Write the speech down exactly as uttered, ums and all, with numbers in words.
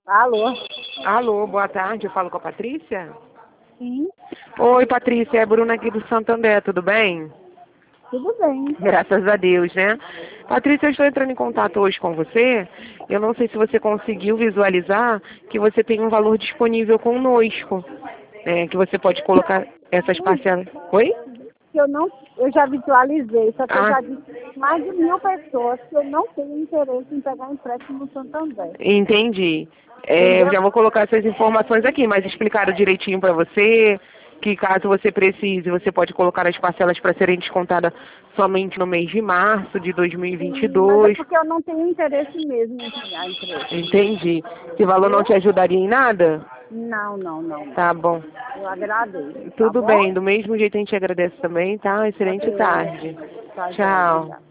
Alô? Alô, boa tarde, eu falo com a Patrícia? Sim, Oi, Patrícia, é a Bruna aqui do Santander, tudo bem? tudo bem. Graças a Deus, né? Patrícia, eu estou entrando em contato hoje com você. Eu não sei se você conseguiu visualizar que você tem um valor disponível conosco, né? Que você pode colocar essas parcelas. Oi? Que eu não, eu já visualizei, só que eu Ah, já disse mais de mil pessoas que eu não tenho interesse em pegar empréstimo no Santander. entendi. É, eu Entendeu? já vou colocar essas informações aqui, mas explicaram direitinho para você que caso você precise, você pode colocar as parcelas para serem descontadas somente no mês de março de dois mil e vinte e Sim, mas é dois. porque eu não tenho interesse mesmo em pegar empréstimo. Entendi. Esse valor não Viu? te ajudaria em nada? Não, não, não, Tá não. bom. Eu agradeço, tá Tudo bom? bem. Do mesmo jeito a gente agradece também, tá? Excelente Ok. tarde. Tá, joia, Tchau. obrigada.